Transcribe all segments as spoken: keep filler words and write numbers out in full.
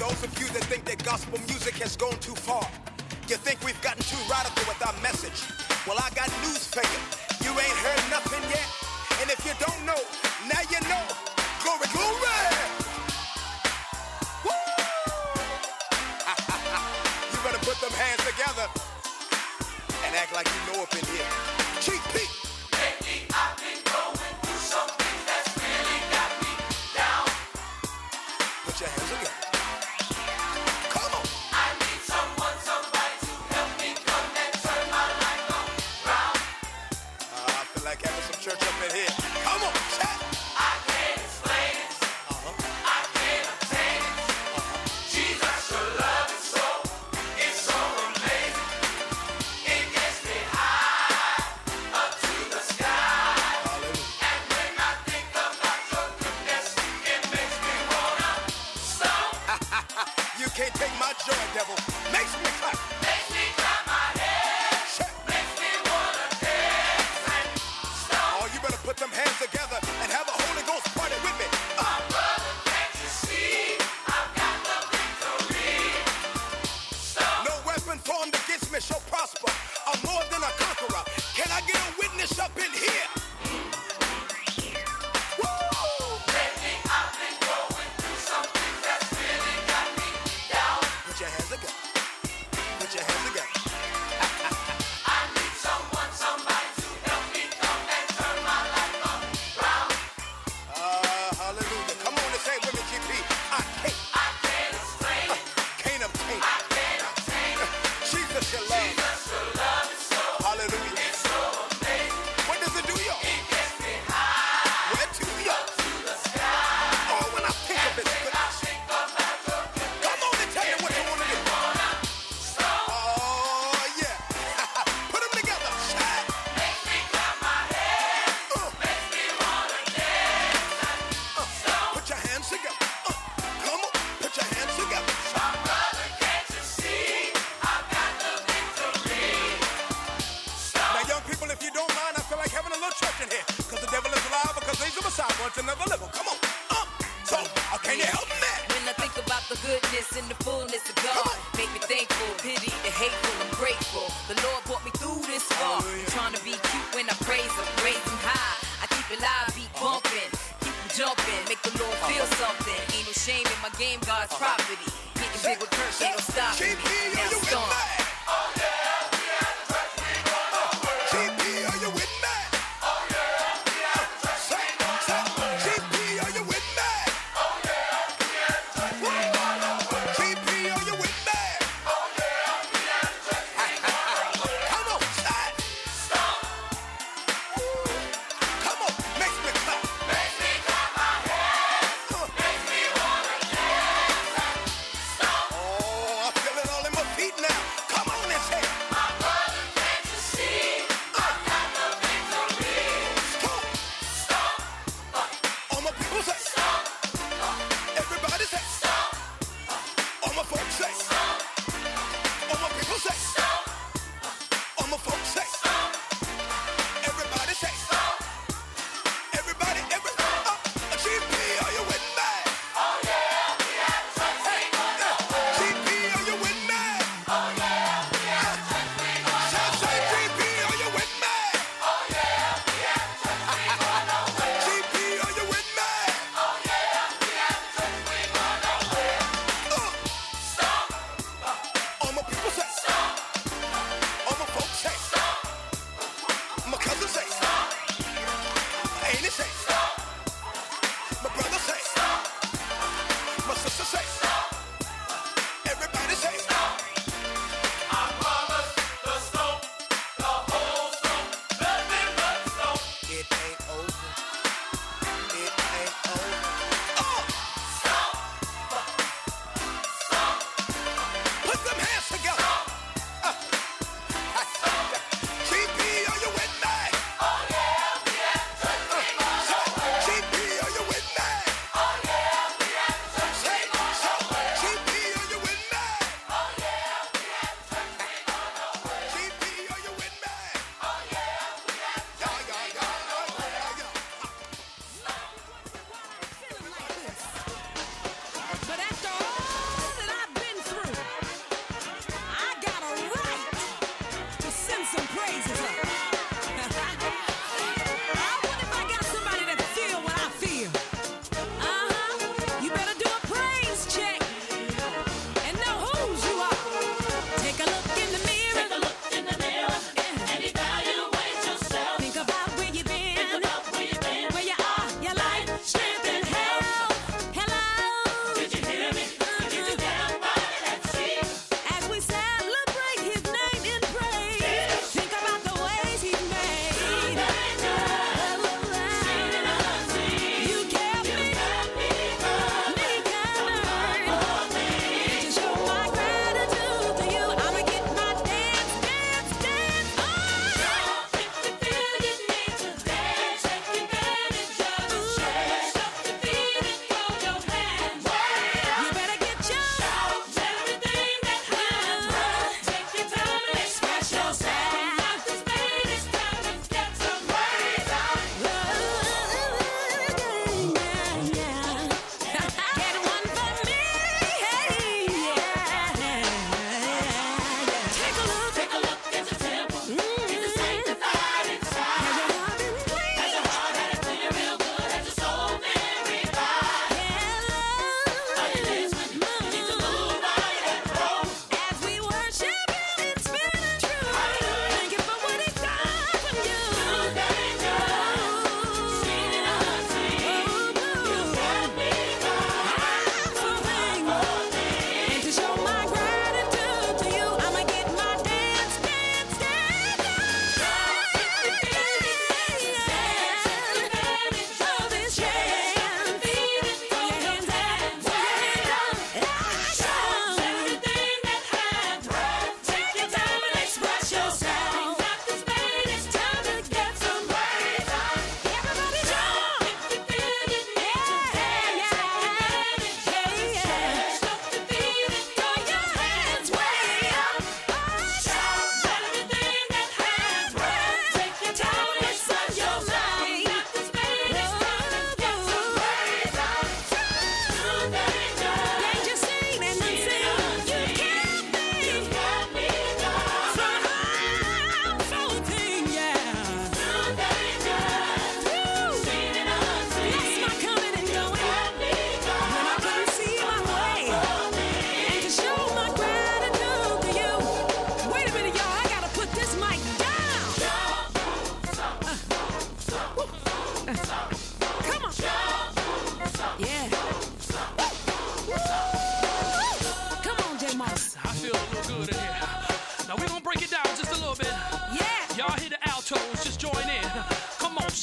those of you that think that gospel music has gone too far, you think we've gotten too radical with our message. Well, I got news for you. You ain't heard nothing yet. And if you don't know, now you know. Glory, glory! Woo! You better put them hands together and act like you know up in here. Chief Pete. Lately I've been going through something that's really got me down. Put your hands together. Church up in here. Come on, chat. I can't explain it. Uh-huh. I can't obtain it. Uh-huh. Jesus, your love is so, it's so amazing. It gets me high up to the sky. Hallelujah. And when I think about your goodness, it makes me wanna stomp. You can't take my joy, devil. Makes me clap. Makes me clap my head. Check. Makes me wanna dance and stomp. Oh, you better put them hands together and have a Holy Ghost party with me. Uh. My brother, can't you see? I've got the victory. Stomp. No weapon formed against me shall prosper. I'm more than a conqueror. Can I get a witness up in here? Woo! Lately I've been going through something that's really got me down. Put your hands together. Put your hands together. I need someone, somebody to help me come and turn my life around. Uh, hallelujah. Come on and say it with me, G P. I can't, I can't explain it. can't obtain I it. can't obtain it. Jesus, your love. Jesus, your love is so, Hallelujah. it's so amazing. What does it do, y'all? It gets me high Where to, y'all? to the sky. Oh, when I think of it, When I think about your goodness, come on and tell me what you want to do. wanna stomp. Oh, yeah. Put them together. Shout. Makes me clap my head. Uh, Makes me wanna dance and uh, stomp. put your hands together. Uh, come on. Put your hands together. My brother, can't you see? I've got the victory. Now, Stomp. young people, if you don't mind, I feel like having a little church in here. Because the devil is alive, because he's a Messiah, going to another level. Come on. Uh, so, uh, can you help me? When I think about the goodness and the fullness of God, make me thankful, pity the hateful, I'm grateful. The Lord brought me through this far. Hallelujah. Trying to be cute when I praise Him, raise Him high. I keep it live, beat bumping, keep Him jumping, make the Lord feel something. Ain't no shame in my game, God's property. Getting big with Kirk, ain't no stopping G P, me. are Now you with stomp. me? Oh yeah, we at church, we gonna work. G P, are you with me? Oh yeah, we at church, Say, we gonna say, work. G P, are you with me? Oh yeah, we at church, we gonna work. G P, are you with me? Oh yeah, we at church, we gonna work. Come on, say. Stomp. Come on, makes me clap. Makes me clap my head. Uh, Makes me wanna dance and stomp. oh, I feel it all in my feet now. Come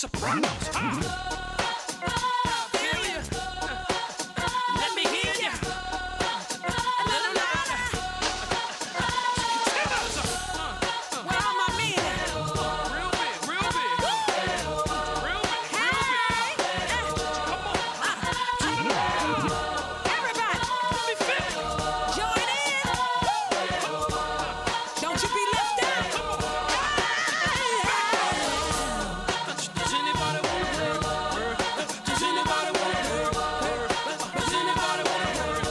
Sopranos. Uh. Let me hear you. A little louder. Tenors. Uh, Where are my men? Real big, real big. Real big, real big. Come on. Everybody, let me feel it. Join in. Don't you be left out. Come on. Does anybody want to work? Does anybody want to work? Does anybody want to work?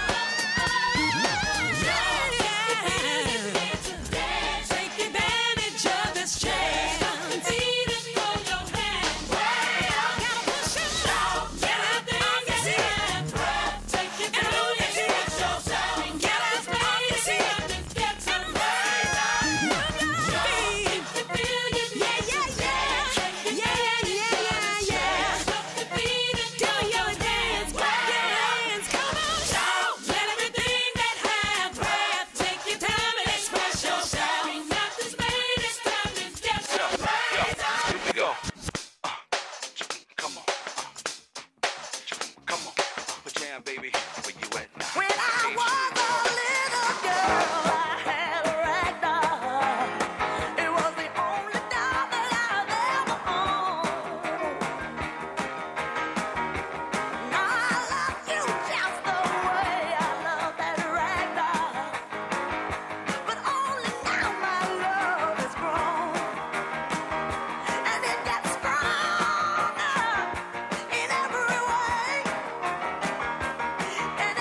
Take advantage of this chance. Feet and throw your hands. Gotta push it. Get out there and get it. Take it and do it. Get out there and get it. Get some rain. Yeah, yeah, yeah. Yeah, yeah, yeah, yeah. Do your dance. Clap your hands. Come on. Let everything that has breath take your time and express yourself. Nothing's made. It's time to get some rain. Here we go. Uh, come on. Uh, come on. Uh, jam, baby. Where you at now? When I was a little girl, I had a rag doll. It was the only doll that I've ever owned. Now I love you just the way I love that rag doll. But only now my love has grown. And it gets stronger in every way. And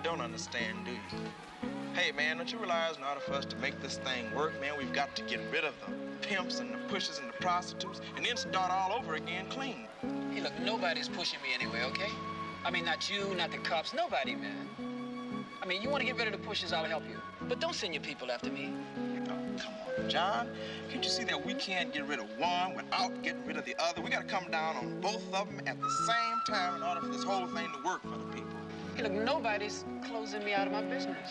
don't understand, do you? Hey, man, don't you realize in order for us to make this thing work, man, we've got to get rid of the pimps and the pushers and the prostitutes and then start all over again clean. Hey, look, nobody's pushing me anyway, okay? I mean, not you, not the cops, nobody, man. I mean, you want to get rid of the pushers, I'll help you. But don't send your people after me. Oh, come on, John. Can't you see that we can't get rid of one without getting rid of the other? We got to come down on both of them at the same time in order for this whole thing to work for the people. Hey, look, nobody's closing me out of my business.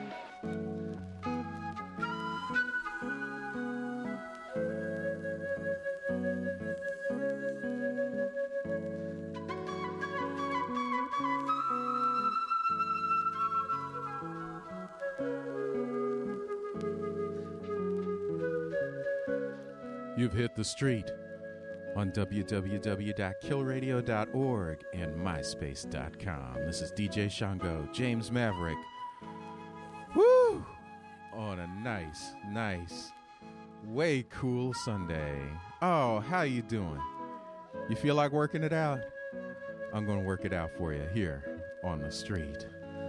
You've hit the street on w w w dot kill radio dot org and myspace dot com. This is D J Shango, James Maverick. Woo! On a nice, nice, way cool Sunday. Oh, how you doing? You feel like working it out? I'm going to work it out for you here on the street.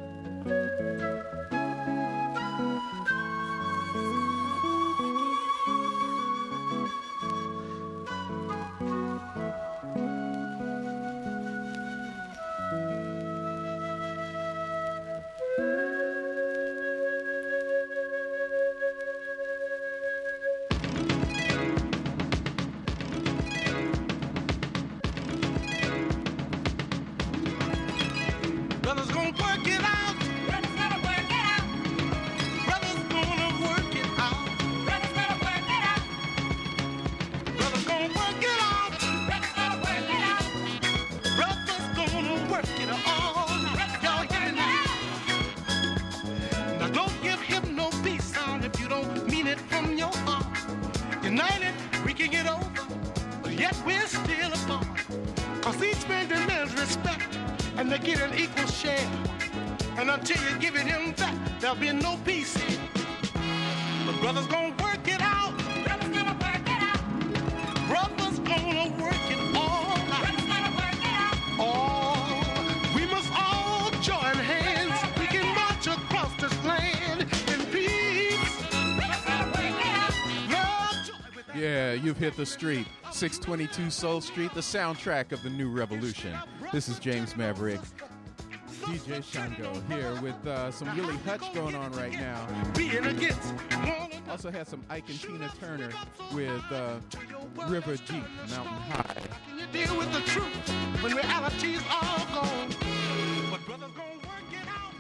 There'll be no peace. The brothers gonna work it out. Brothers gonna work it out. Brothers gonna work it all out. Brothers gonna work it out. Oh, we must all join hands. We can march across this land in peace. Brothers gonna work it out. Love, joy with Yeah, you've hit the street. six twenty-two Soul Street, the soundtrack of the new revolution. This is James Maverick. D J Shango here with uh, some Willie Hutch going on right now. Also had some Ike and Tina Turner with uh, River Deep, Mountain High. You deal with the truth when reality's all gone. But brothers gonna work it out.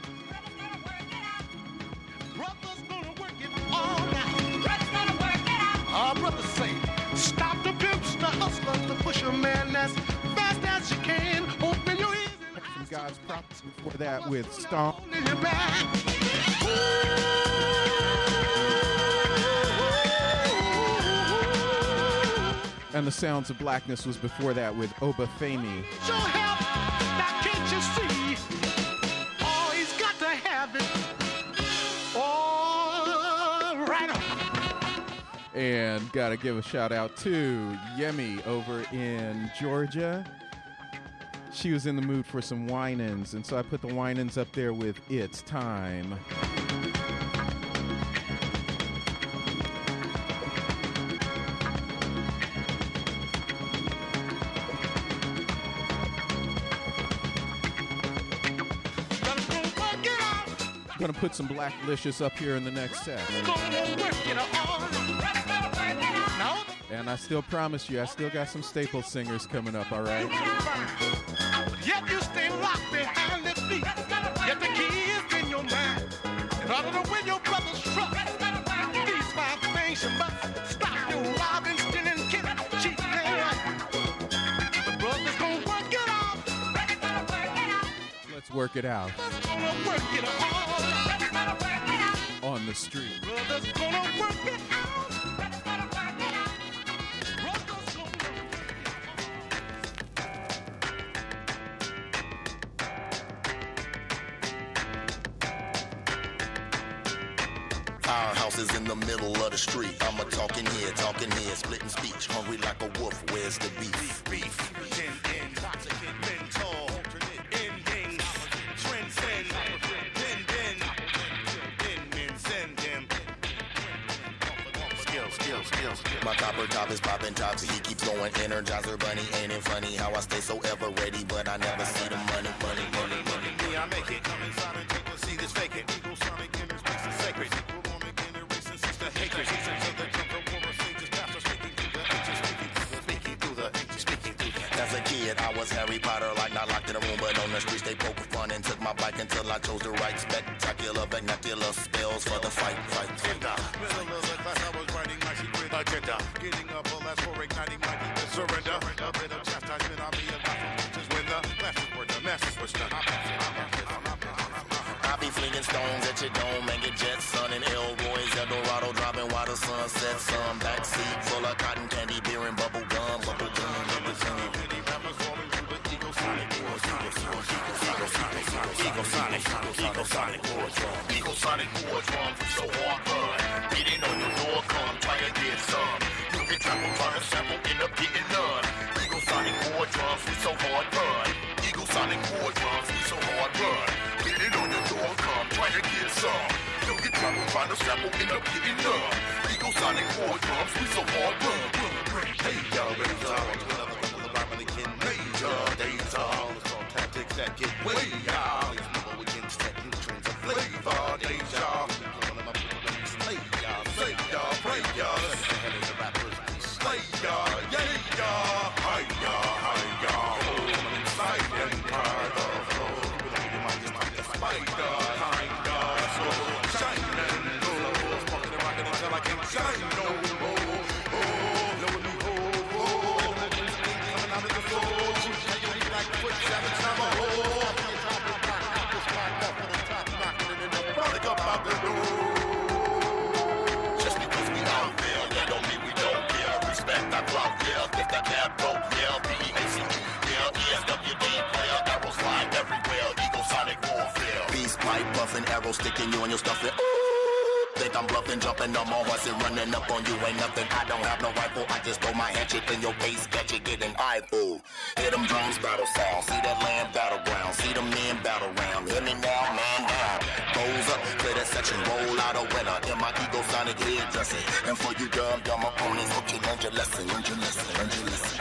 Brothers gonna work it all out. Brothers gonna work it out. Our brothers say, stop the pimps, the hustlers, the pusher man as fast as you can. Open your ears. God's prophets before that with Stomp. And the Sounds of Blackness was before that with Oba Femi. Show help, now can't you see? Oh, he's got to have it. Oh, right on. And gotta give a shout out to Yemi over in Georgia. She was in the mood for some wine-ins, and so I put the wine-ins up there with It's Time. I'm gonna put some Blacklicious up here in the next set. And I still promise you, I still got some staple singers coming up, all right? Yet you stay locked behind the beat. Yet the key is in your mind. In order to win your brother's trust, these five things you must stop your robbing, stealing, killing, cheating, and lying. The brothers gonna work it out. Let's work it out. Brothers gonna work it all. On the street. Brothers gonna work it out. Our house is in the middle of the street. I'm a talking head, talking head, splitting speech. Hungry like a wolf, where's the beef? Beef. Intoxicant, mental, ending, transcend. My copper top is popping tops. He keeps going Energizer Bunny. Ain't it funny how I stay so ever ready, but I never see the money, money, money, money. Me, I make it. Come inside and take a seat. It's vacant. Eagle Sonic in this place is sacred. Equal on again and racing since the hatred. Seasons of the jungle war of sages. Pastor speaking through the ages. Speaking through the ages. Speaking through the As a kid, I was Harry Potter, like not locked in a room, but on the streets they poke fun and took my bike until I chose to write spectacular, vernacular spells for the fight, fight. In the middle of the class, I was writing my secret agenda. Getting up a last for igniting my deepest surrender. A bit of chastisement, I'll be a gospel teacher's when the classes were done, masters were stunned. I be flinging stones at your dome and get jets, son, and Elroy's Eldorado, driving while the sun sets. Some backseat full of cotton candy, beer and bubble gum, bubble gum, bubble gum. Eagle Sonic, Eagle Sonic, war drum. Eagle Sonic war drums, we so hard run. Beating on your door, come try and get some. You get trampled, trying to sample, end up getting none. Eagle Sonic war drums, we so hard run. Eagle Sonic war drums, we so hard run. Beating on your door, come try and get some. You get trampled, trying to sample, end up getting none. Eagle Sonic war drums, we so hard run. Hey, y'all, ready to talk to another couple of rhyming again. Major days are tactics that get way out. It's people against techniques, trends of flavor. Deja, one of my friends, slay y'all, slay y'all, pray y'all. Let's go ahead and the rappers slay y'all, yeah y'all, hi y'all, hi y'all. Oh, I'm inside and proud of flow. People don't even mind just like the spider, kind of so shining low. Smoking and rocking until I can't shine no more. Oh, low me, oh, oh, coming out of the floor. Like quick savage summer, oh. Just because we out there, that don't mean we don't care. Respect our crowd, yeah. If that cab broke, yeah. B A C E, yeah. E S W D, player. Arrows flying everywhere. Eagle Sonic warfare. Beast pipe buffing, arrows sticking you and your stuffing. Think I'm bluffing, jumping on my horse and running up on you ain't nothing. I don't have no rifle, I just throw my hatchet in your face, catch it, get an eyeful. Hear them drums battle sound, see that land battleground, see them men battle round. Hear me now, man down. Goes up, clear that section, roll out a winner in my Eagle Sonic hairdressing. And for you dumb, dumb opponents, hope you learned your lesson, learned your lesson, learned your lesson.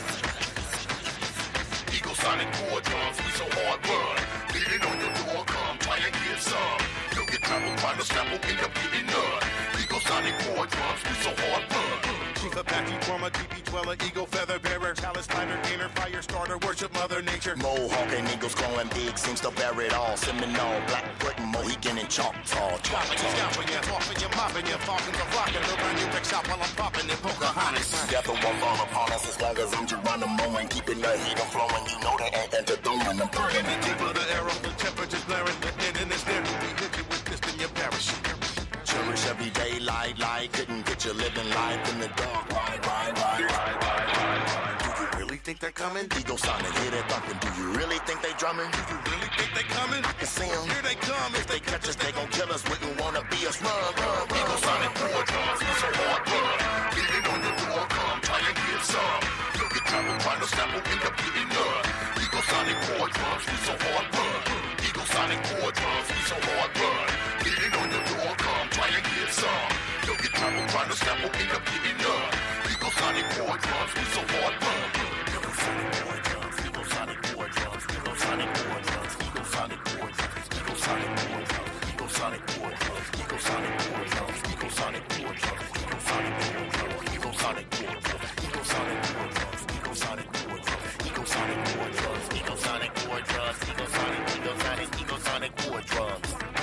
Eagle Sonic war drums, we so hard run. Beating on your door, come try and get some. You'll get trampled, find a sample, end up getting none. Eagle Sonic war drums, we so hard run. Chief Apache, former D P Dweller, Eagle Feather Bearer, Chalice Fighter, Gainer, Fire Starter, worship Mother Nature. Mohawk and Eagles growing big, seems to bear it all. Seminole, Black Britain, Mohican, and Choctaw. Chopping you, scalping you, tossing you, mopping you, falcons are flocking. The brand new pick shop while I'm popping in Pocahontas. Death won't fall upon us as long as I'm Geronimo and keeping the heat on flowing. You know they ain't entertaining. I'm burning the tip of the arrow, the temperature's blaring. And it's there to be hit you with this in your parachute. Cherish every day, lie, lie. Couldn't get you living life in the dark. Ride, ride, ride, ride, ride, ride. Do you really think they're coming? Eagle Sonic, hear that thumping. Do you really think they drumming? Do you really think they coming? I can see them. Here they come. If they catch us, they gon' kill us. Wouldn't wanna be us. Run, run, run. Eagle Sonic war drums, we so hard run. Beating on your door, come try and get some. You'll get trampled, trying to sample, end up getting none. Eagle Sonic war drums, we so hard run. Eagle Sonic war drums, we so hard run. Beating on your door, come try and get some. You'll get trampled, trying to sample, end up getting none. Eagle Sonic war drums, we so hard run. Eagle Sonic war drums, Eagle Sonic war drums, Eagle Sonic war drums, Eagle Sonic war drums, Eagle Sonic war drums, Eagle Sonic war drums, Eagle Sonic war drums, Eagle Sonic war drums, Eagle Sonic war drums, Eagle Sonic war drums, Eagle Sonic war drums, Eagle Sonic war drums, Eagle Sonic war drums, Eagle Sonic war drums, Eagle Sonic, Eagle Sonic, Eagle Sonic war drums.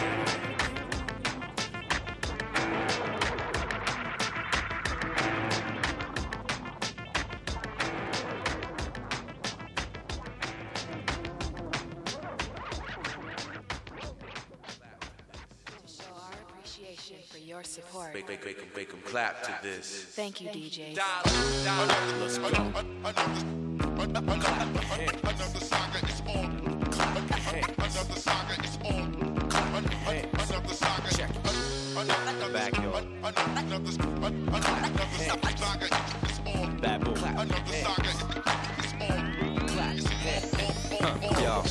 For your support. Make, make, make, 'em, make 'em clap to this. Thank you, D J. Another saga is on. Another saga is on. Another saga. Check. Back, yo. Another saga is on. Bad boy. Another saga is on. Yo.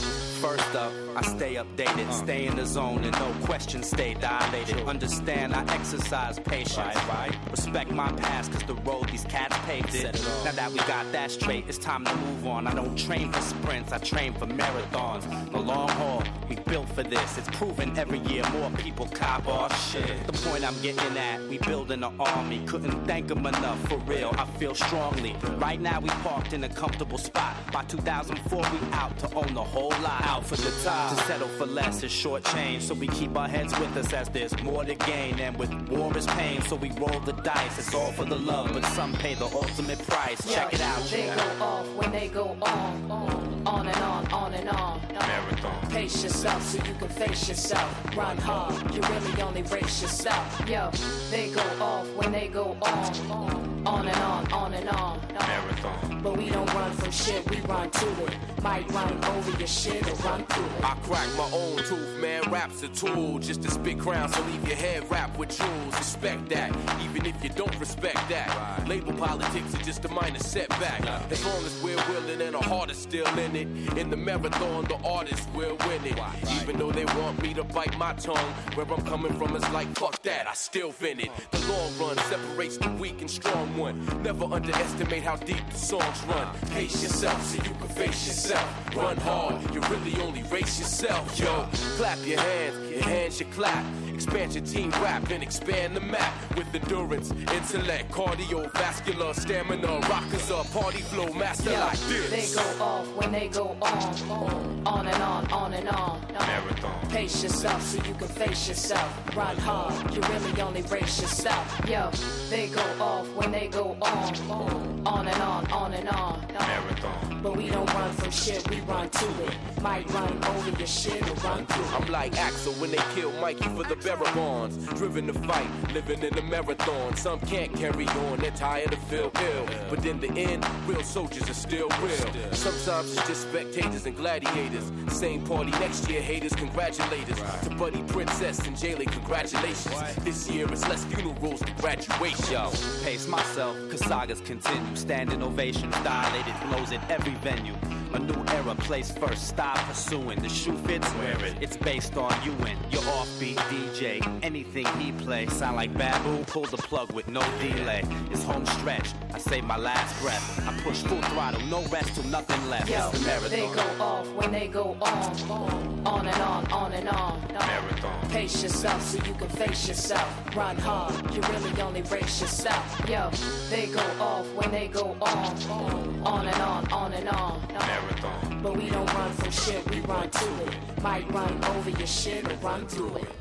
First up, I stay updated, stay in the zone, and no questions stay dilated. Understand I exercise patience. Right, right. Respect my past, cause the road these cats paved it. Now that we got that straight, it's time to move on. I don't train for sprints, I train for marathons. The long haul, we built for this. It's proven every year more people cop our shit. The point I'm getting at, we building an army. Couldn't thank them enough, for real, I feel strongly. Right now we parked in a comfortable spot. By two thousand four we out to own the whole lot. Out for the top, to settle for less is short change. So we keep our heads with us as there's more to gain. And with war is pain, so we roll the dice. It's all for the love, but some pay the ultimate price. Check it out, They yeah. go off when they go on, on, on and on, on and on. Marathon. Pace yourself so you can face yourself. Run hard, you really only race yourself. Yo, they go off when they go on, on, on and on, on and on. Marathon. But we don't run from shit, we run to it. Might run over your shit or run through it. I crack my own tooth, man. Rap's a tool just to spit crowns, so leave your head wrapped with jewels. Respect that, even if you don't respect that. Right. Label politics is just a minor setback. As long as we're willing and our heart is still in it. In the marathon, the artist will win it. Right. Even though they want me to bite my tongue, where I'm coming from is like fuck that, I still fin it. The long run separates the weak and strong one. Never underestimate how deep the songs run. Pace yourself so you can face yourself. Run hard, you really only race yourself, yo. Clap your hands, your hands should clap. Expand your team rap and expand the map with endurance, intellect, cardiovascular, stamina. Rockers up, party flow, master Yo, like this. they go off when they go on, on, on and on, on and on. Marathon. Pace yourself so you can face yourself. Run hard, you really only race yourself. Yo, they go off when they go on, on, on and on, on and on. Marathon. But we don't run from shit, we run to it. Might run over your shit or run through it. I'm like Axel when they kill Mikey for the Barabons. Driven to fight, living in a marathon. Some can't carry on, they're tired to feel ill. But in the end, real soldiers are still real. Sometimes it's just spectators and gladiators. Same party next year, haters, congratulate us. To Buddy Princess and Jaylee, congratulations. This year it's less funerals than graduation. Yo, pace myself, cause sagas continue. Standing ovations, dilated blows at every venue. A new era, place first, stop pursuing. The shoe fits, wear it. It's based on you and your offbeat D J. Anything he plays sound like Babu. Pull the plug with no delay. It's home stretch. I save my last breath. I push full throttle, no rest till nothing left. Yo, It's the marathon. they go off when they go on, on, on and on, on and on. Marathon. Pace yourself so you can face yourself. Run hard, you really only race yourself. Yo, they go off when they go on, on, on and on, on and on. Marathon. But we don't run from shit, we run to it. Might run over your shit or run through it.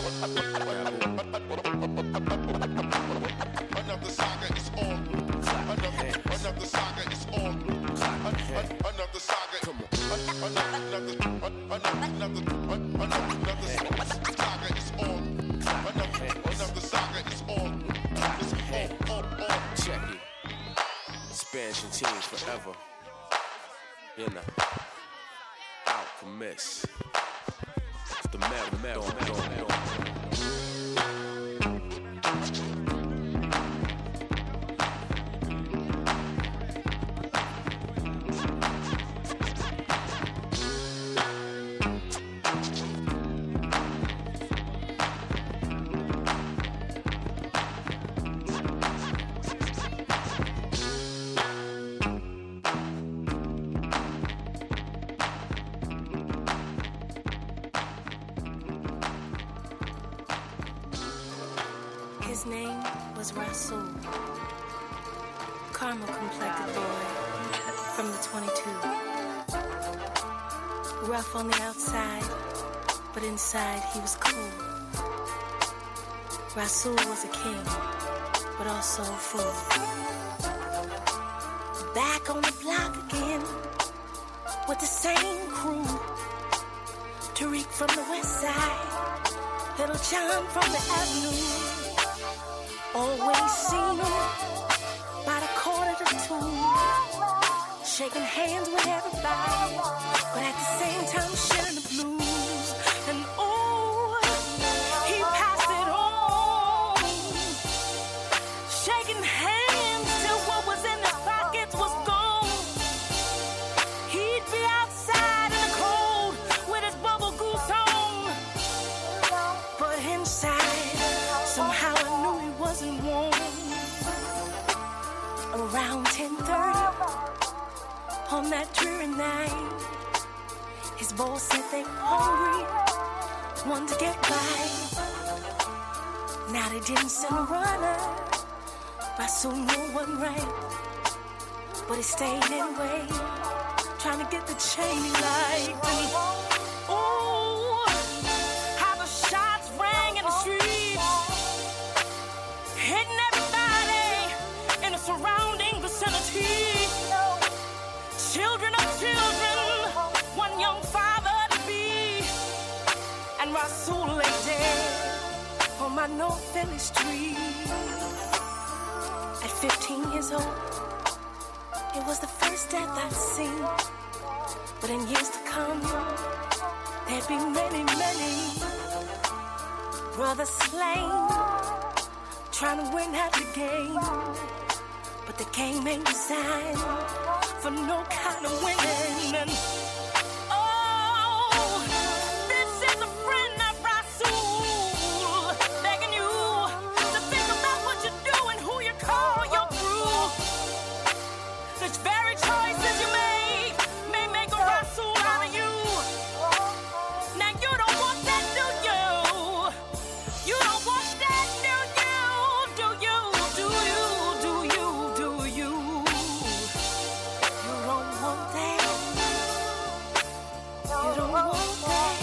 Another saga is on. Another, another saga is on. Another saga. Come on. Another, another, another, another saga is on. Another, another saga is on. It's on, on, on. Check it. Expansion teams forever. You know. Alchemist. It's the marathon. His name was Rasul, caramel complected boy from the twenty-two. Rough on the outside, but inside he was cool. Rasul was a king, but also a fool. Back on the block again with the same crew. Tariq from the west side, Little John from the avenue. Always seen him by the quarter to two, shaking hands with everybody, but at the same time sharing the blues. And oh, he passed it on, shaking hands till what was in his pockets was gone. He'd be outside in the cold Around ten thirty on that dreary night, his boss said they were hungry, wanted to get by. Now they didn't send a runner, Rasul knew one right, but he stayed anyway, trying to get the chain he liked. And oh, how the shots rang in the streets, hitting everybody in the surrounding vicinity. Children of children, one young father to be, and Rasul lay dead on my North Philly street. At fifteen years old, it was the first death I'd seen. But in years to come, there'd be many, many brothers slain, trying to win at the game. But the game ain't designed for no kind of winning. And oh, this is a friend of Rasul, begging you to think about what you do and who you call your crew. Such very choices you make may make a Rasul out of you. Now you don't want that, do you? You don't want that, do you? Do you? Do you? Do you? Do you? You don't want that. You don't want that.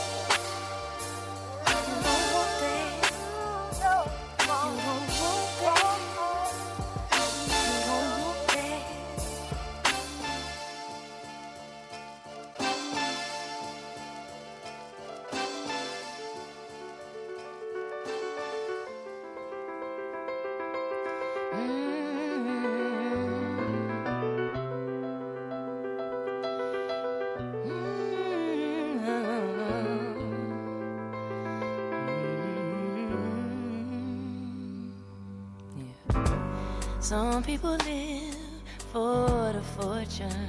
You don't want that. You don't want that. You don't want that. Some people live for the fortune.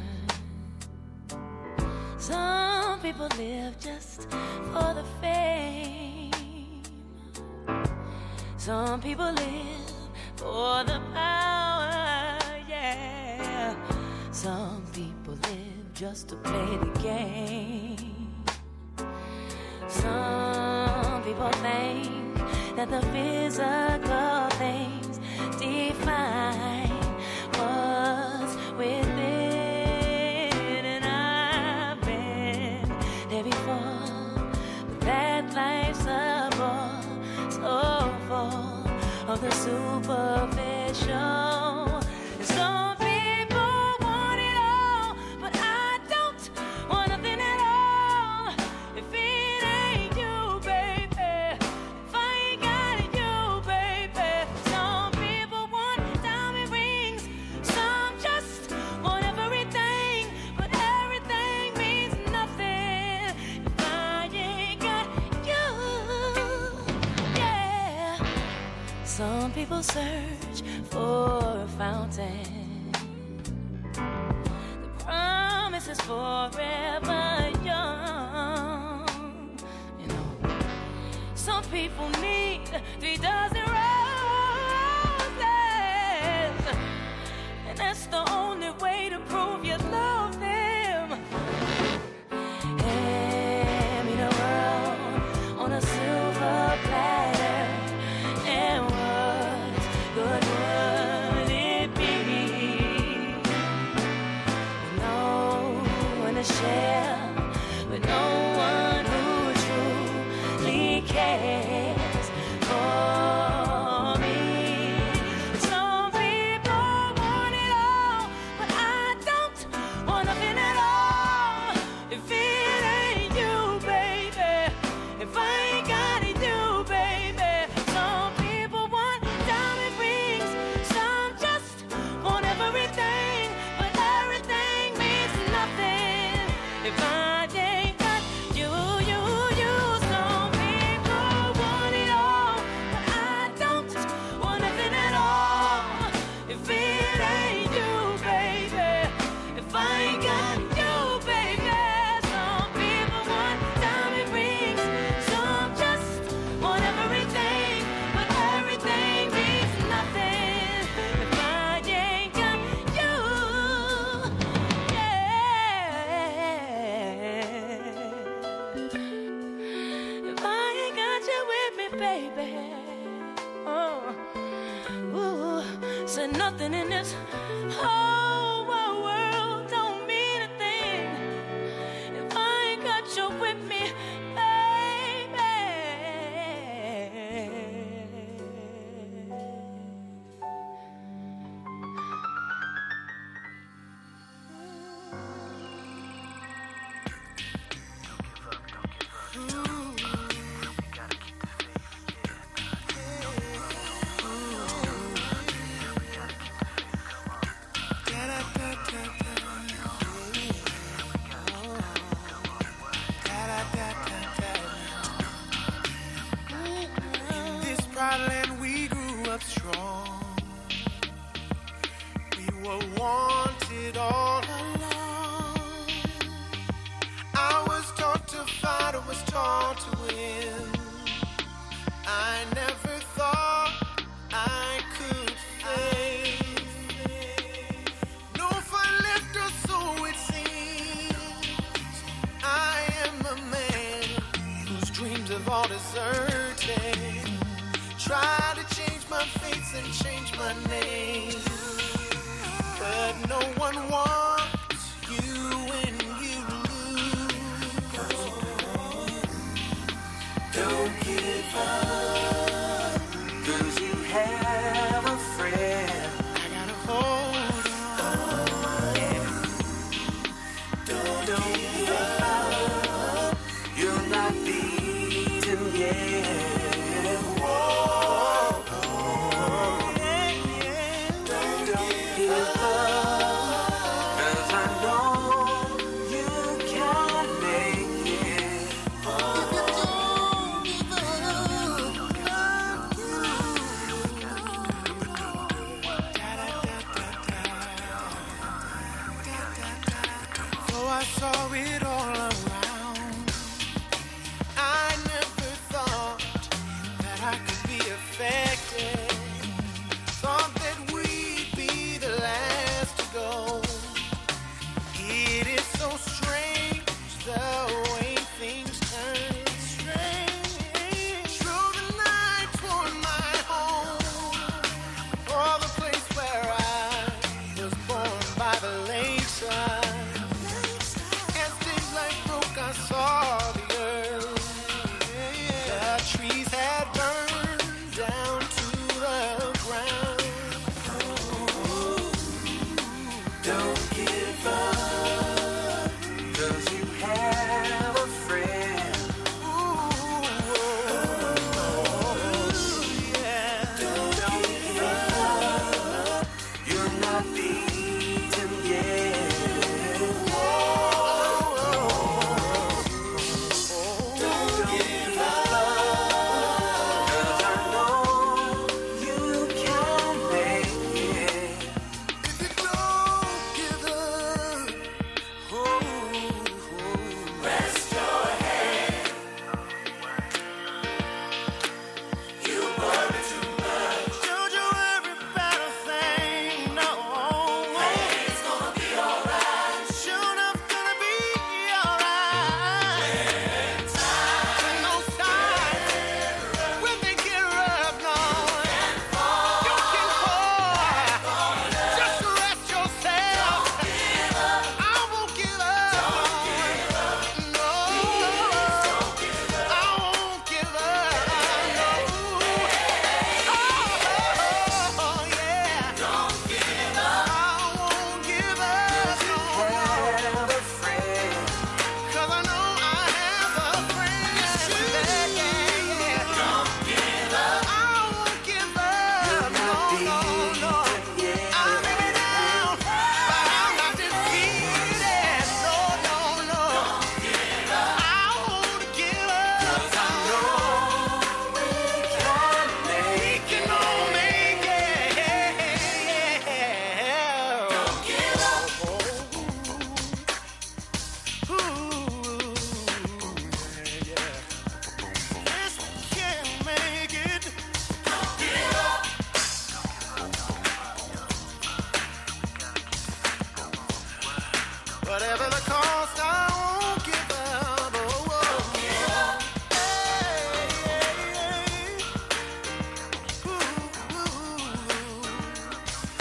Some people live just for the fame. Some people live for the power, yeah. Some people live just to play the game. Some people think that the physical things define what's within, and I've been there before, but that life's a bore so full of the superficial. And some people want it all, but I don't want nothing at all. If it ain't you, baby, if I ain't got it, you, baby. Some people want diamond rings, some just want everything, but everything means nothing if I ain't got you. Yeah. Some people search for a fountain. The promise is forever young. You know, some people need three dozen roses, and that's the only way to prove you love them. Hand me the world on a silver platter, and what good would it be? With no one to share, with no one who truly cares for me. Some people want it all, but I don't want nothing at all. If it ain't you, baby, if I ain't got it, you, baby. Some people want diamond rings, some just want everything, but everything means nothing if Said nothing in this whole wide world don't mean a thing if I ain't got you with me, baby. In this proud land we grew up strong. We were wanted all along. I was taught to fight, I was taught to win. I never thought I could fail. No fight left or so it seems. I am a man whose dreams have all deserted. Try to change my face and change my name, but no one wants you when you lose. Don't give up, 'cause you have a friend. I gotta hold on. Don't, don't give up, you're not beaten yet. Whoa, oh, yeah, yeah. Don't, don't give up, 'cause I know you can make it. If you don't give up, though I saw it all around, I never thought that I could be affected. Thought that we'd be the last to go. It is so strange the way things turn. Strange. Through the night toward my home, or the place where I was born by the lakeside. As daylight broke, I saw the earth. The trees had burned down to the ground. Don't give up, 'cause you have a friend. Ooh, yeah. Don't give up, you're not beaten yet. Don't give up, 'cause I know you can make it. If you don't give up, oh, rest your head. You worry too much. Don't you worry about a thing, no. It's gonna be alright. Sure enough, gonna be alright. When time, no time, when they get rough, no, you can fall. Just rest yourself. I won't give up. No, I won't give up. No. Oh, yeah. Don't give up. I won't give up. No. Have a friend. 'Cause I know I have a friend. Yeah, yeah, yeah. Don't give up. I won't give up. No, no, no. I may be down, but I'm not defeated. No, no, no. I won't give up. 'Cause I know we can make it. We can all make it. Don't give up. Ooh, yeah. Yes, we can make it. Don't give up. Whatever the cost, I won't give up. Oh, oh. Hey, hey, hey. Ooh, ooh.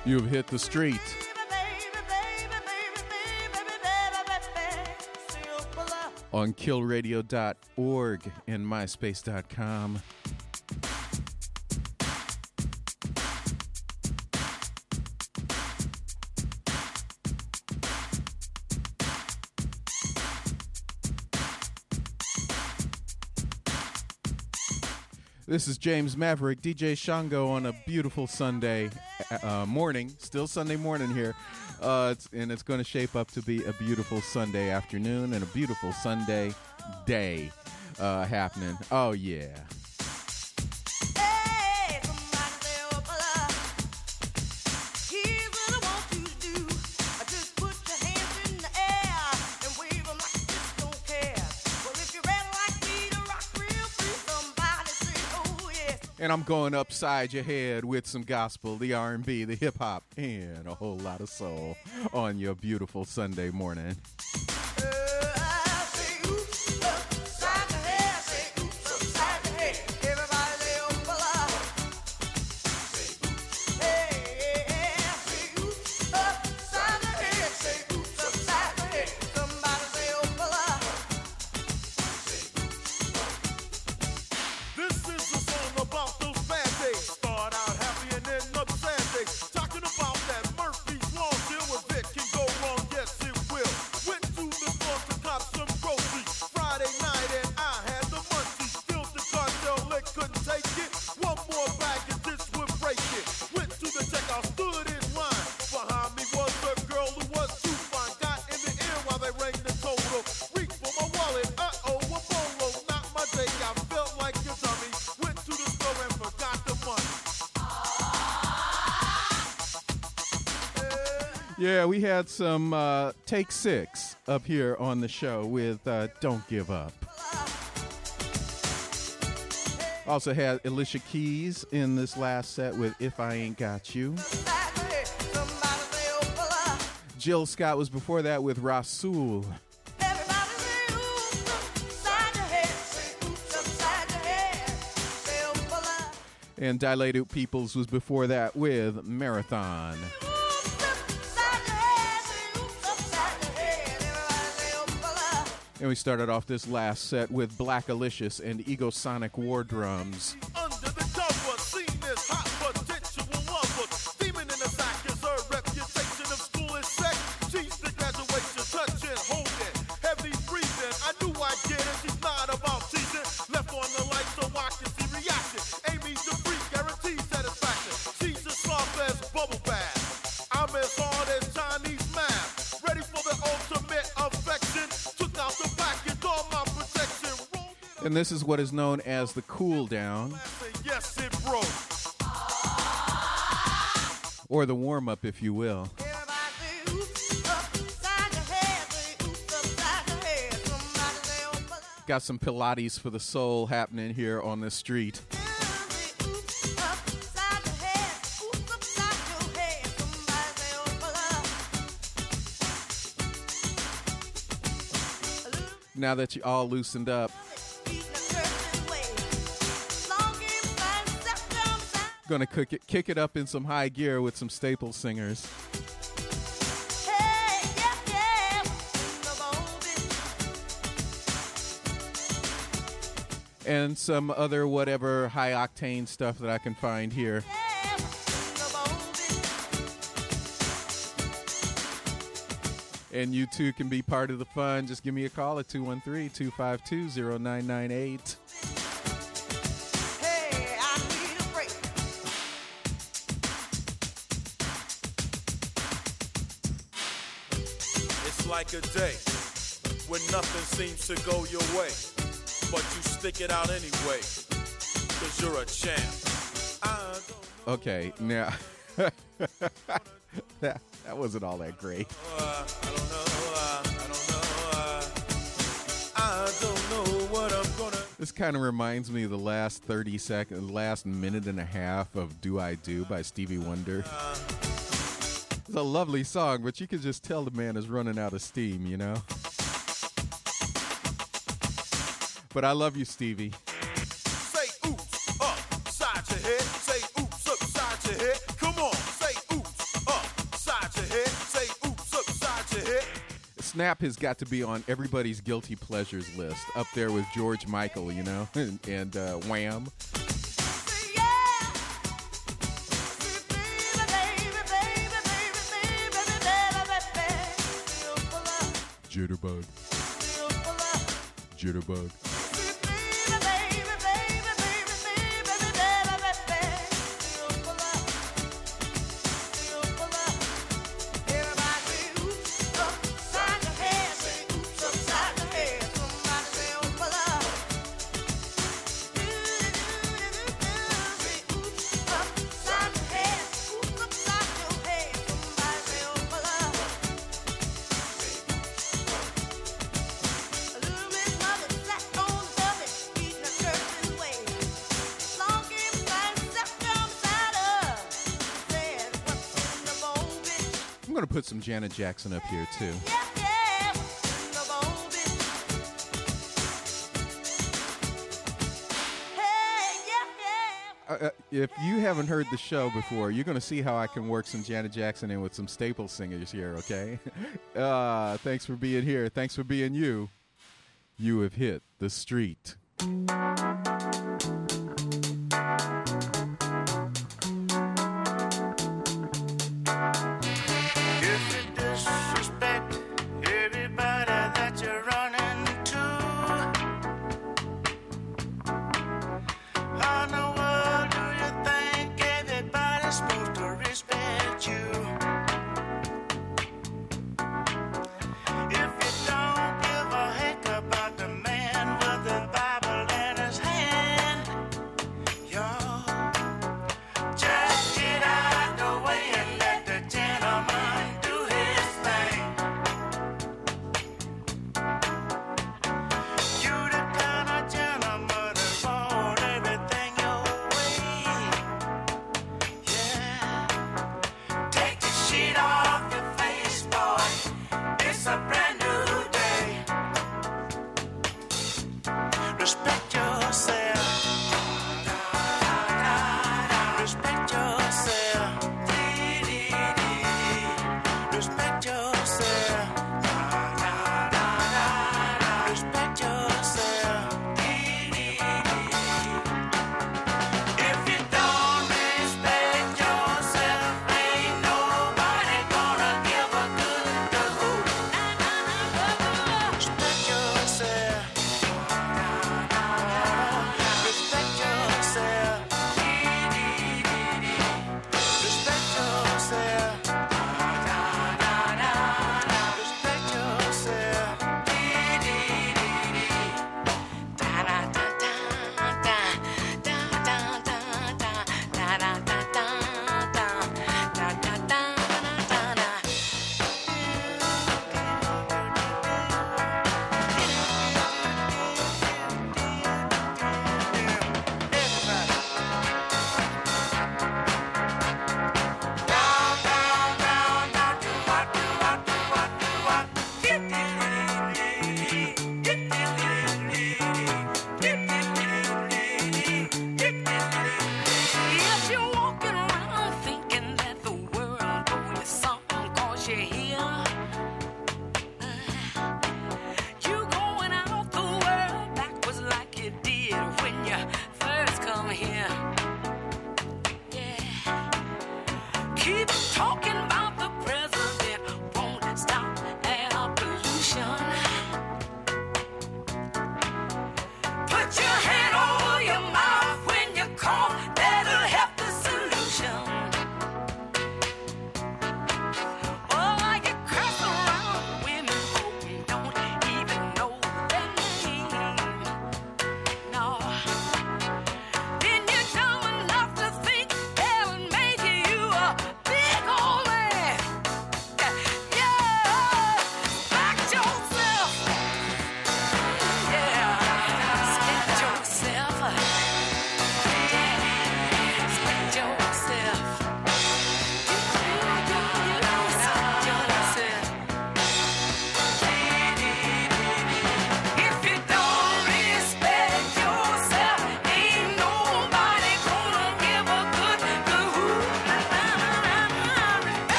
You've hit the street. On kill radio dot org and myspace dot com. This is James Maverick, D J Shango on a beautiful Sunday uh, morning, still Sunday morning here, uh, it's, and it's going to shape up to be a beautiful Sunday afternoon and a beautiful Sunday day uh, happening. Oh, yeah. And I'm going upside your head with some gospel, the R and B, the hip-hop, and a whole lot of soul on your beautiful Sunday morning. Yeah, we had some uh, Take Six up here on the show with uh, Don't Give Up. Also had Alicia Keys in this last set with If I Ain't Got You. Jill Scott was before that with Rasul. And Dilated Peoples was before that with Marathon. And we started off this last set with Black Alicious and Egosonic War Drums. Under the cover, seen as hot potential lover. Demon in the sack is her reputation of school is sex. She's the graduation, touching, holding, heavy breathing. I knew I'd get it, she's not about teasing. Left on the light so I can see reaction. Amy Dupree guarantees satisfaction. She's as soft as bubble bath. I'm as hard as Chinese math. Ready for the ultimate affection. Took out the package, all my protection. And this is what is known as the cool down. Yes, it broke. Or the warm up, if you will. Got some Pilates for the soul happening here on the street. Now that you all loosened up, gonna cook it, kick it up in some high gear with some Staple Singers. And some other whatever high octane stuff that I can find here. And you too can be part of the fun. Just give me a call at two one three, two five two, zero nine nine eight. It's like a day when nothing seems to go your way, but you stick it out anyway, cause you're a champ. I don't Okay, now that, that wasn't all that great. Uh, I don't know, uh, I don't know, uh, I don't know what I'm gonna. This kind of reminds me of the last thirty seconds, last minute and a half of Do I Do by Stevie Wonder. Uh, It's a lovely song, but you can just tell the man is running out of steam, you know? But I love you, Stevie. Say oops, upside your head. Say oops, upside your head. Come on, say oops, Snap has got to be on everybody's guilty pleasures list, up there with George Michael, you know, and, and uh, Wham. Jitterbug. Jitterbug. I'm going to put some Janet Jackson up here, too. Uh, if you haven't heard the show before, you're going to see how I can work some Janet Jackson in with some staple singers here, okay? Uh, thanks for being here. Thanks for being you. You have hit the street. If you don't give a heck about the man with the Bible and a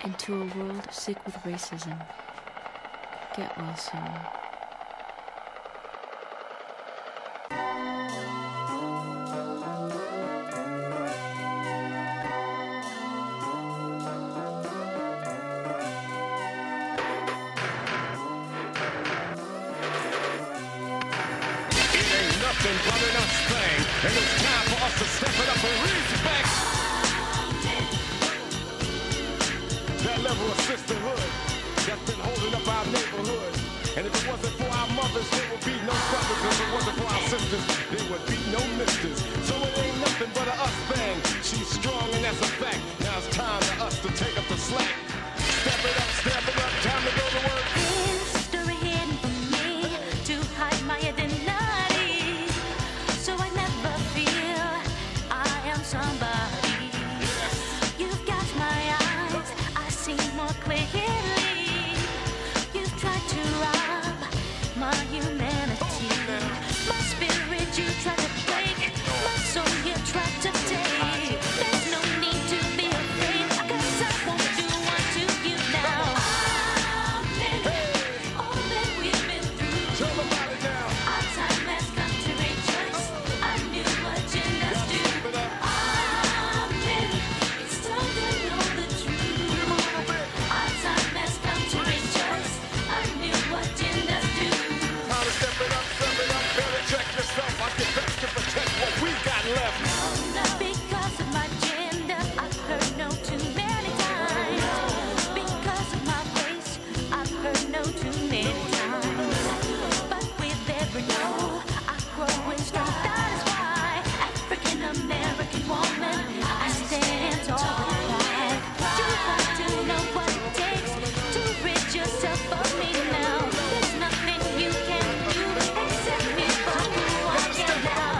into a world sick with racism. Get well soon. Nothing but an us thing, and it's time for us to step it up and respect that level of sisterhood that's been holding up our neighborhood. And if it wasn't for our mothers, there would be no brothers. If it wasn't for our sisters, there would be no misters. So it ain't nothing but a us thing. She's strong and that's a fact. Now it's time for us to take up the slack. Step it up, step it up, time to go to work. History hidden from me to hide my identity. Somebody, you've got my eyes, I see more clearly. You've tried to rob my humanity, my spirit you tried to break, my soul you tried to take. There's no need to be afraid, 'cause I won't do unto you now. All that we've been through, our time has come to rejoice. I knew what you must do. Because of my gender, I've heard no too many times. Because of my race, I've heard no too many times. But with every no, I grow in strength. That is why, African American woman, I stand tall with pride. You got to know what it takes to rid yourself of me now. There's nothing you can do except me for who I am now.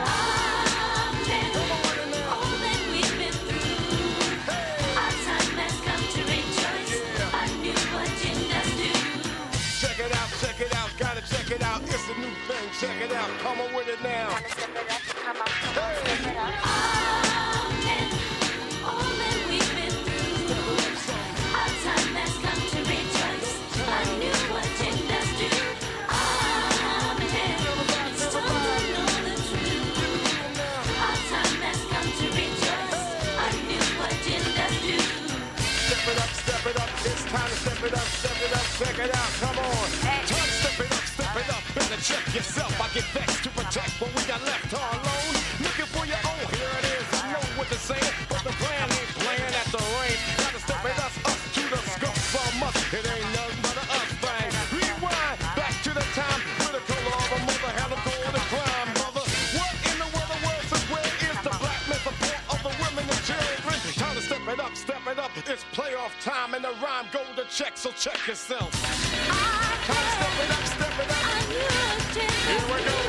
Check it out, it's a new thing. Check it out, come on with it now. Step it up, come on, come on, step it up. Amen. All that we've been through, our time has come to rejoice. I knew what genders do. Amen. It's time to know the truth. Our time has come to rejoice. I knew what genders do. Step it up, step it up. It's time to step it up, step it up, check it out. Come on. Hey. Time to step it up. Step it up, better check yourself. I get vexed to protect what we got left all alone. Looking for your own, here it is. I know what to say, but the plan ain't playing at the range. Gotta step it up, up to the scope from us. It ain't nothing but a us thing. Rewind back to the time with the color of a mother had a golden crime, brother. What in the world, the world says where is the black man support of the women and children? Time to step it up, step it up. It's playoff time and the rhyme go to check, so check yourself. Time to step it up, step it up. Here we go.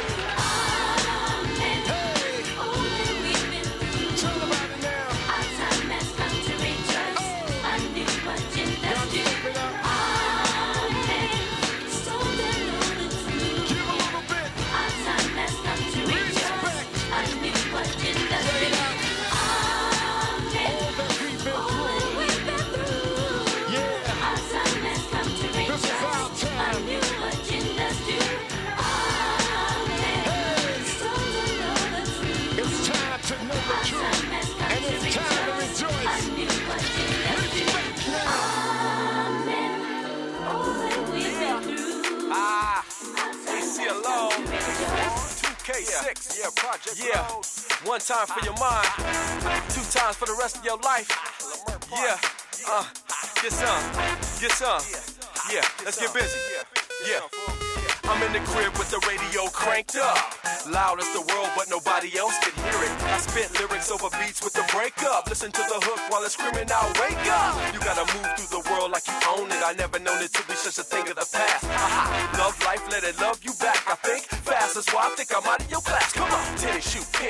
Hey. All that we've been through. Tell about it now. Our time has come to rejoice. I knew what genders do. Amen. So they know the truth. Give a little bit. Our time has come to rejoice. I knew what genders do. Amen. All that we've been All through. that we've been through. Yeah. Our time has come to rejoice. This is our time. I knew what genders do. Amen. So they know the truth. It's time to know the truth. And it's time to rejoice. I knew what genders do. Amen. All that we've been through. Ah, A C alone. two K six. Yeah, Project Yeah. One time for your mind. Two times for the rest of your life. Yeah. Uh, get some. Get some. Yeah, let's get busy. Yeah. I'm in the crib with the radio cranked up. Loud as the world, but nobody else can hear it. I spit lyrics over beats with the breakup. Listen to the hook while it's screaming out, wake up. You gotta move through the world like you own it. I never known it to be such a thing of the past. Aha. Love life, let it love you back. I think fast, that's why I think I'm out of your class. Come on, tennis shoe pimps.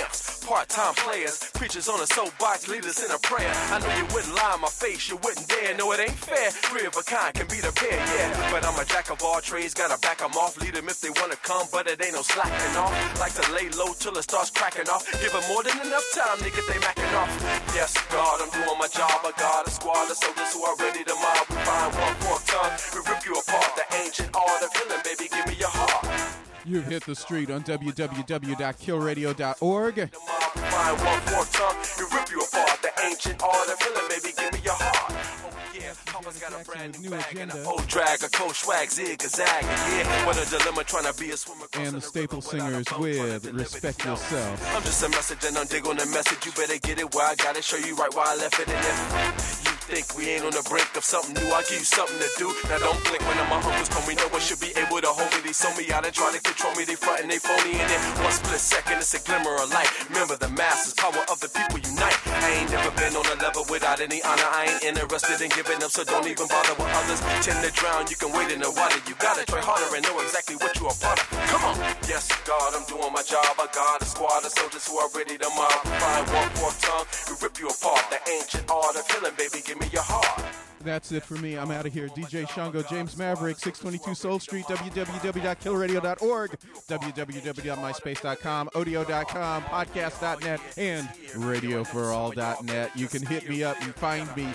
part-time players, preachers on a soapbox, leaders in a prayer. I know you wouldn't lie in my face, you wouldn't dare. No, it ain't fair. Three of a kind can be the pair, yeah. But I'm a jack of all trades, gotta back 'em off. Lead 'em if they wanna come, but it ain't no slacking off. Like to lay low till it starts cracking off. Give 'em more than enough time to get they macking off. Yes, God, I'm doing my job. I got a squad of soldiers who are ready to mob. We find one fork tongue, we rip you apart. The ancient art of healing, baby, give me your heart. You've hit the street on w w w dot kill radio dot org. Find one fork tongue, we rip you apart. The ancient art of healing, baby, give me your heart. Oh yeah, Papa's got a brand new bag and a old drag, a cold swag, zig a zag. Yeah, what a dilemma trying to be a swimmer. And the Staple Singers with Respect Yourself. I'm just a message and I'm dig on the message. You better get it where I got it. Show you right where I left it. And if you think we ain't on the brink of something new, I'll give you something to do. Now don't blink when my uncles come. We know one should be able to hold me. They sold me out and try to control me. They front and they phony in it. One split second, it's a glimmer of light. Remember the masses, power of the people unite. I ain't never been on a level without any honor. I ain't interested in giving up, so don't even bother with others. Tend to drown, you can wait in the water. You gotta try harder and know exactly what you are part of. Come on. Yes, God, I'm doing my job. I got a squad of soldiers who are ready to mob. Find one fork tongue, we rip you apart. The ancient art of healing, baby, give me your heart. That's it for me. I'm out of here. D J Shango, James Maverick, six twenty-two Soul Street, w w w dot kill radio dot org, w w w dot myspace dot com, odeo dot com, podcast dot net, and radio for all dot net. You can hit me up and find me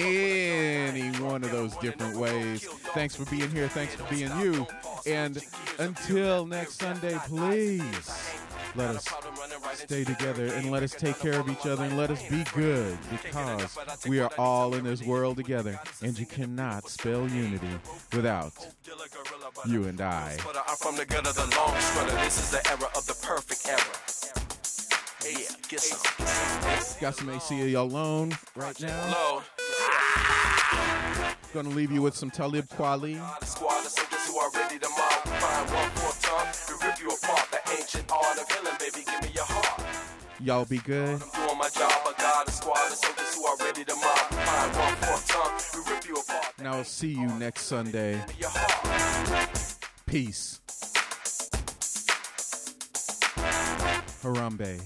any one of those different ways. Thanks for being here. Thanks for being you. And until next Sunday, please let us stay together and let us take care of each other and let us be good, because we are all in this world together, and you cannot spell unity without you and I. I'm from the gut of the long strutter. This is the era of the perfect era. Yeah, get some. Got some A C alone right now. Gonna leave you with some Talib Kweli. Squad of soldiers who are ready to mob. Find one fork tongue, we rip you apart. The ancient art of healing, baby, give me your heart. Y'all be good. I'm doing my job. I got a squad of soldiers who are ready to mob. Find one fork tongue, we rip you apart. Now I'll see you next Sunday. Peace. Harambe.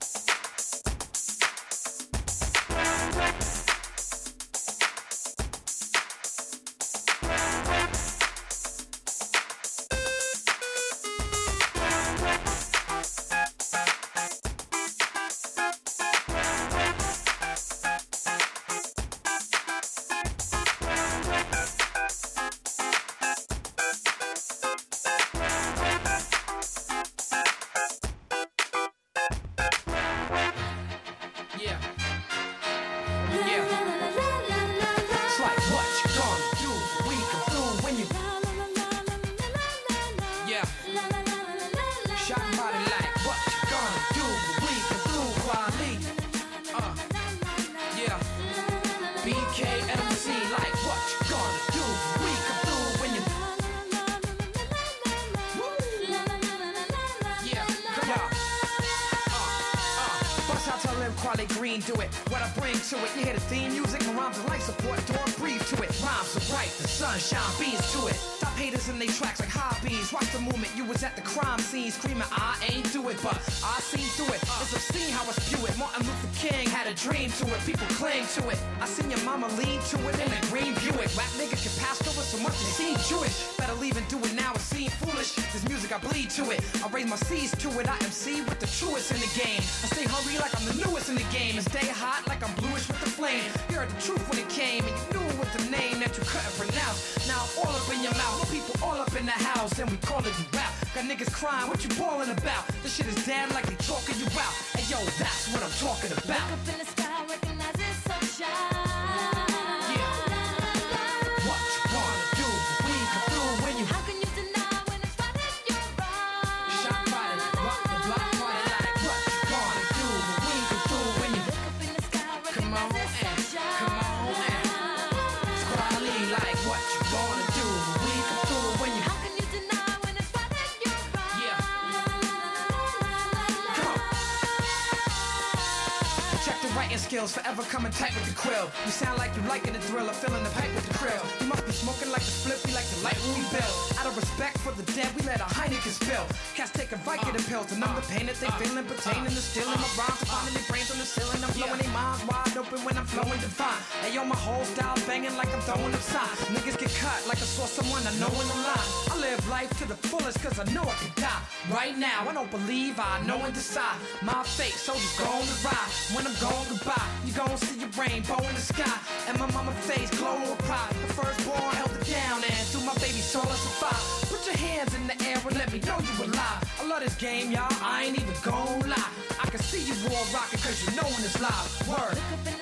Green do it, what I bring to it. You hear the theme music, my rhymes are life support, don't breathe to it. Rhymes are bright, the sunshine beams to it. Stop haters in they tracks like hobbies. Watch the movement, you was at the crime scene screaming, I ain't do it, but I seen through it. It's obscene how I spew it. Martin Luther King had a dream to it, people cling to it. I seen your mama lean to it in a green Buick. Rap niggas get passed over so much they seem Jewish. Better leave and do it now, it seem foolish. This music I bleed to it, I raise my C's to it. I M C with the truest in the game. I stay hungry like I'm the newest in the game. And stay hot like I'm bluish with the flame. You heard the truth when it came, and you knew it with the name that you couldn't pronounce. Now I'm all up in your mouth, people all up in the house, and we call it rap. Got niggas crying, what you bawling about? This shit is damn like they talking you out. Hey yo, that's what I'm talking about. Look up in the sky, recognize it's sunshine. skills, forever coming tight with the krill. You sound like you liking the thrill of filling the pipe with the krill. You must be smoking like the flip, we like the light when we build. Out of respect for the dead, we let a Heineken spill. Cats taking Vicodin pills to numb the pain that they feeling, pertaining to stealing my rhymes, finding their brains on the ceiling. I'm blowing their minds wide open when I'm flowing divine. Hey yo, my whole style banging like I'm throwing them signs. Niggas get cut like I saw someone I know in the line. I live life to the fullest cause I know I could die. Right now, I don't believe I know and decide. My fate, so just go on the ride. When I'm gone, goodbye. You gon' see your rainbow in the sky. And my mama face glowing with pride. The firstborn held it down and through my baby soul I survived. Put your hands in the air and let me know you alive. I love this game, y'all. I ain't even gon' lie. I can see you all rockin' cause you know when it's live. Word.